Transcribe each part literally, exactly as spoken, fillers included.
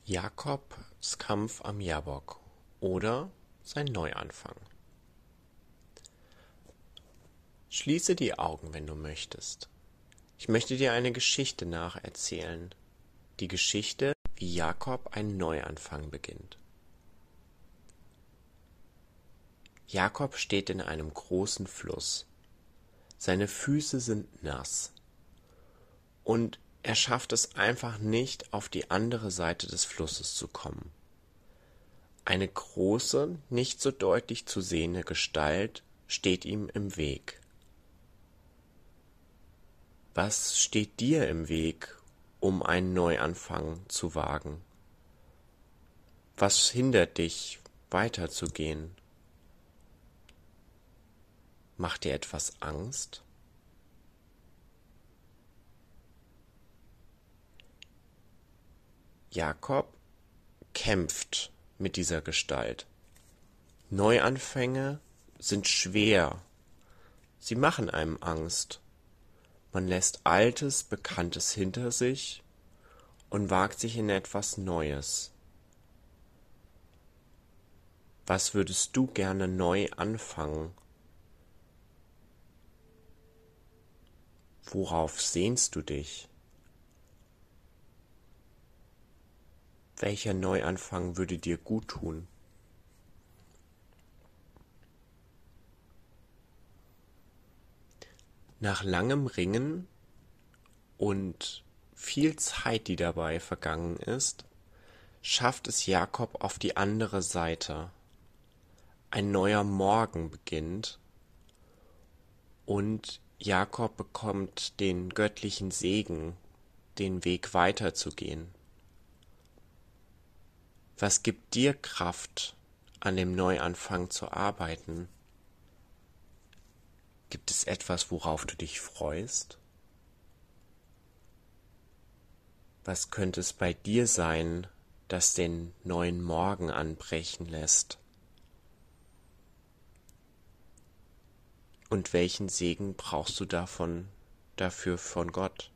Jakobs Kampf am Jabok oder sein Neuanfang. Schließe die Augen, wenn du möchtest. Ich möchte dir eine Geschichte nacherzählen. Die Geschichte, wie Jakob einen Neuanfang beginnt. Jakob steht in einem großen Fluss. Seine Füße sind nass. Und er schafft es einfach nicht, auf die andere Seite des Flusses zu kommen. Eine große, nicht so deutlich zu sehende Gestalt steht ihm im Weg. Was steht dir im Weg, um einen Neuanfang zu wagen? Was hindert dich, weiterzugehen? Macht dir etwas Angst? Jakob kämpft mit dieser Gestalt. Neuanfänge sind schwer. Sie machen einem Angst. Man lässt Altes, Bekanntes hinter sich und wagt sich in etwas Neues. Was würdest du gerne neu anfangen? Worauf sehnst du dich? Welcher Neuanfang würde dir gut tun? Nach langem Ringen und viel Zeit, die dabei vergangen ist, schafft es Jakob auf die andere Seite. Ein neuer Morgen beginnt und Jakob bekommt den göttlichen Segen, den Weg weiterzugehen. Was gibt dir Kraft, an dem Neuanfang zu arbeiten? Gibt es etwas, worauf du dich freust? Was könnte es bei dir sein, das den neuen Morgen anbrechen lässt? Und welchen Segen brauchst du davon, dafür von Gott?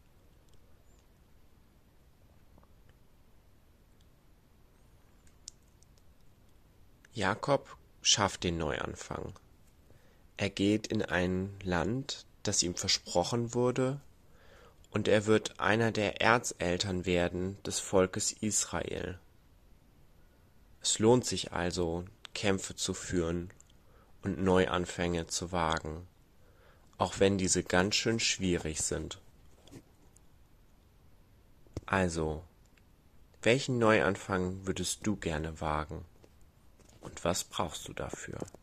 Jakob schafft den Neuanfang. Er geht in ein Land, das ihm versprochen wurde, und er wird einer der Erzeltern werden des Volkes Israel. Es lohnt sich also, Kämpfe zu führen und Neuanfänge zu wagen, auch wenn diese ganz schön schwierig sind. Also, welchen Neuanfang würdest du gerne wagen? Und was brauchst du dafür?